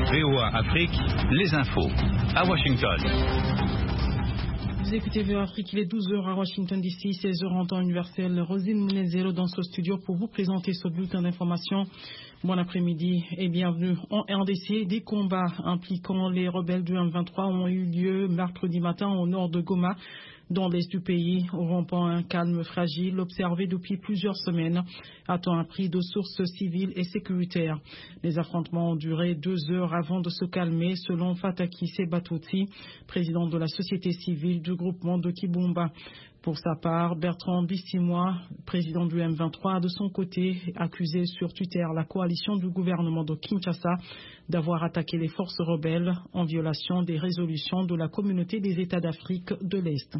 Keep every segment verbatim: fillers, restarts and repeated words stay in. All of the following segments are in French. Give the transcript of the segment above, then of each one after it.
V O A Afrique, les infos à Washington. Vous écoutez V O A Afrique, il est douze heures à Washington D C, seize heures en temps universel. Rosine Mounezero dans ce studio pour vous présenter ce bulletin d'information. Bon après-midi et bienvenue. En R D C, des combats impliquant les rebelles du M vingt-trois ont eu lieu mercredi matin au nord de Goma, dans l'est du pays, rompant un calme fragile observé depuis plusieurs semaines, a-t-on appris de sources civiles et sécuritaires. Les affrontements ont duré deux heures avant de se calmer, selon Fataki Sebatouti, président de la société civile du groupement de Kibumba. Pour sa part, Bertrand Bissimois, président du M vingt-trois, a de son côté accusé sur Twitter la coalition du gouvernement de Kinshasa d'avoir attaqué les forces rebelles en violation des résolutions de la communauté des États d'Afrique de l'Est.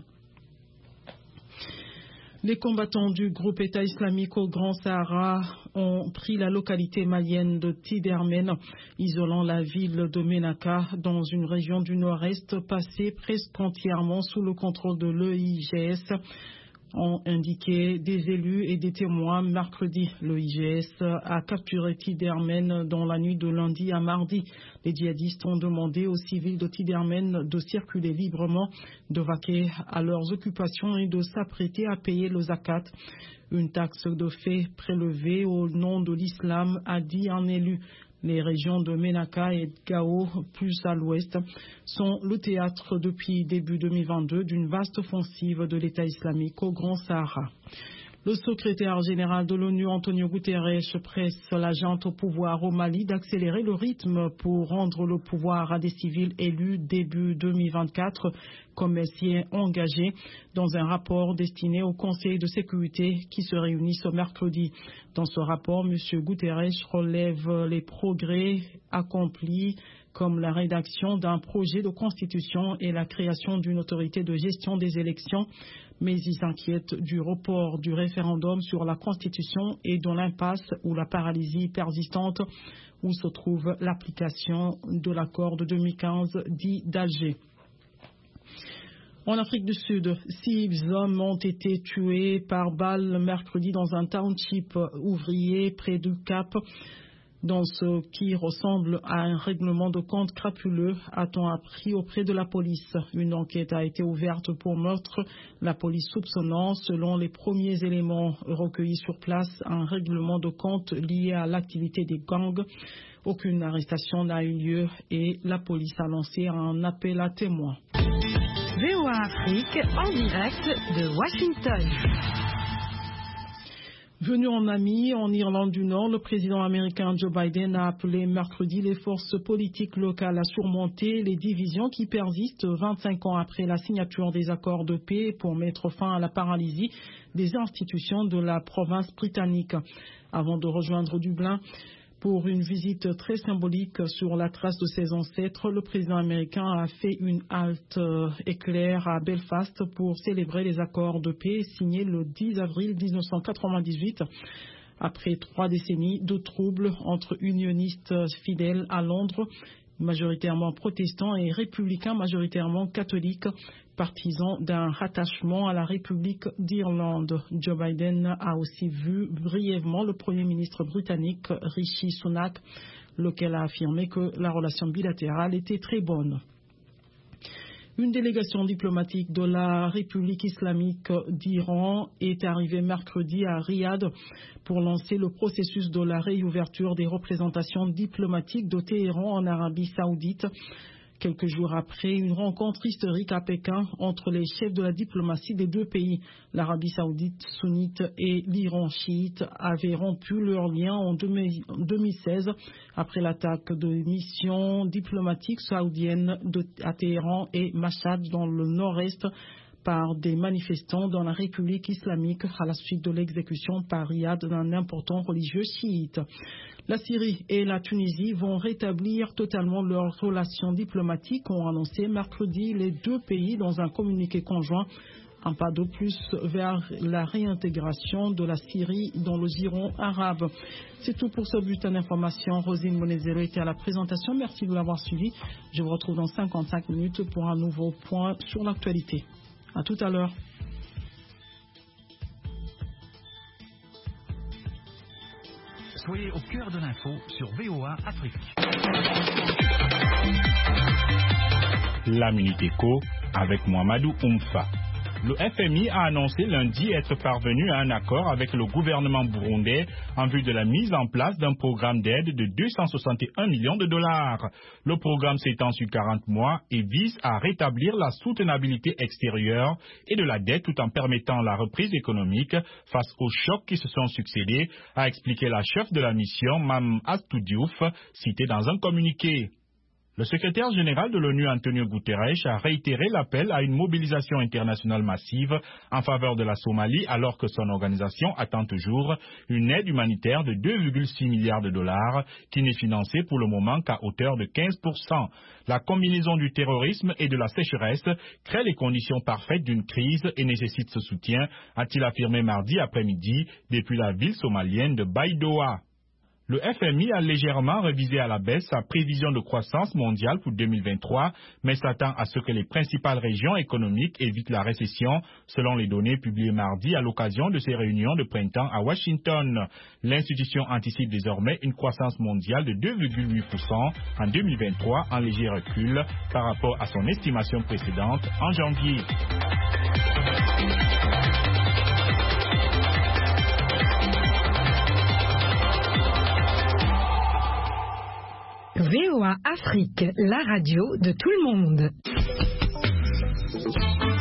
Les combattants du groupe État islamique au Grand Sahara ont pris la localité malienne de Tidermen, isolant la ville de Menaka dans une région du nord-est passée presque entièrement sous le contrôle de l'E I G S, ont indiqué des élus et des témoins mercredi. Le I G S a capturé Tidermen dans la nuit de lundi à mardi. Les djihadistes ont demandé aux civils de Tidermen de circuler librement, de vaquer à leurs occupations et de s'apprêter à payer le zakat, une taxe de fait prélevée au nom de l'islam, a dit un élu. Les régions de Menaka et de Gao, plus à l'ouest, sont le théâtre depuis début deux mille vingt-deux d'une vaste offensive de l'État islamique au Grand Sahara. Le secrétaire général de l'ONU, Antonio Guterres, presse la junte au pouvoir au Mali d'accélérer le rythme pour rendre le pouvoir à des civils élus début deux mille vingt-quatre, comme elle s'y est engagée dans un rapport destiné au Conseil de sécurité qui se réunit ce mercredi. Dans ce rapport, M. Guterres relève les progrès accomplis comme la rédaction d'un projet de constitution et la création d'une autorité de gestion des élections, mais il s'inquiète du report du référendum sur la Constitution et de l'impasse ou la paralysie persistante où se trouve l'application de l'accord de deux mille quinze dit d'Alger. En Afrique du Sud, six hommes ont été tués par balle mercredi dans un township ouvrier près du Cap, dans ce qui ressemble à un règlement de compte crapuleux, a-t-on appris auprès de la police. Une enquête a été ouverte pour meurtre, la police soupçonnant, selon les premiers éléments recueillis sur place, un règlement de compte lié à l'activité des gangs. Aucune arrestation n'a eu lieu et la police a lancé un appel à témoins. V O A Afrique en direct de Washington. Venu en Namibie, en Irlande du Nord, le président américain Joe Biden a appelé mercredi les forces politiques locales à surmonter les divisions qui persistent vingt-cinq ans après la signature des accords de paix pour mettre fin à la paralysie des institutions de la province britannique. Avant de rejoindre Dublin, pour une visite très symbolique sur la trace de ses ancêtres, le président américain a fait une halte éclair à Belfast pour célébrer les accords de paix signés le dix avril mille neuf cent quatre-vingt-dix-huit. Après trois décennies de troubles entre unionistes fidèles à Londres, majoritairement protestants, et républicains majoritairement catholiques, partisans d'un rattachement à la République d'Irlande. Joe Biden a aussi vu brièvement le Premier ministre britannique Rishi Sunak, lequel a affirmé que la relation bilatérale était très bonne. Une délégation diplomatique de la République islamique d'Iran est arrivée mercredi à Riyad pour lancer le processus de la réouverture des représentations diplomatiques de Téhéran en Arabie Saoudite. Quelques jours après une rencontre historique à Pékin entre les chefs de la diplomatie des deux pays, l'Arabie Saoudite sunnite et l'Iran chiite avaient rompu leurs liens en deux mille seize après l'attaque de missions diplomatiques saoudiennes de, à Téhéran et Mashhad dans le nord-est par des manifestants dans la République islamique à la suite de l'exécution par Riyad d'un important religieux chiite. La Syrie et la Tunisie vont rétablir totalement leurs relations diplomatiques, ont annoncé mercredi les deux pays dans un communiqué conjoint. Un pas de plus vers la réintégration de la Syrie dans le giron arabe. C'est tout pour ce bulletin d'information. Rosine Mounezero était à la présentation. Merci de l'avoir suivi. Je vous retrouve dans cinquante-cinq minutes pour un nouveau point sur l'actualité. À tout à l'heure. Soyez au cœur de l'info sur V O A Afrique. La Minute Éco avec Mohamedou Oumfa. Le F M I a annoncé lundi être parvenu à un accord avec le gouvernement burundais en vue de la mise en place d'un programme d'aide de deux cent soixante et un millions de dollars. Le programme s'étend sur quarante mois et vise à rétablir la soutenabilité extérieure et de la dette tout en permettant la reprise économique face aux chocs qui se sont succédés, a expliqué la chef de la mission, Mme Astou Diouf, citée dans un communiqué. Le secrétaire général de l'ONU, Antonio Guterres, a réitéré l'appel à une mobilisation internationale massive en faveur de la Somalie alors que son organisation attend toujours une aide humanitaire de deux virgule six milliards de dollars qui n'est financée pour le moment qu'à hauteur de quinze pour cent. La combinaison du terrorisme et de la sécheresse crée les conditions parfaites d'une crise et nécessite ce soutien, a-t-il affirmé mardi après-midi depuis la ville somalienne de Baidoa. Le F M I a légèrement révisé à la baisse sa prévision de croissance mondiale pour deux mille vingt-trois, mais s'attend à ce que les principales régions économiques évitent la récession, selon les données publiées mardi à l'occasion de ses réunions de printemps à Washington. L'institution anticipe désormais une croissance mondiale de deux virgule huit pour cent en deux mille vingt-trois, en léger recul par rapport à son estimation précédente en janvier. V O A Afrique, la radio de tout le monde.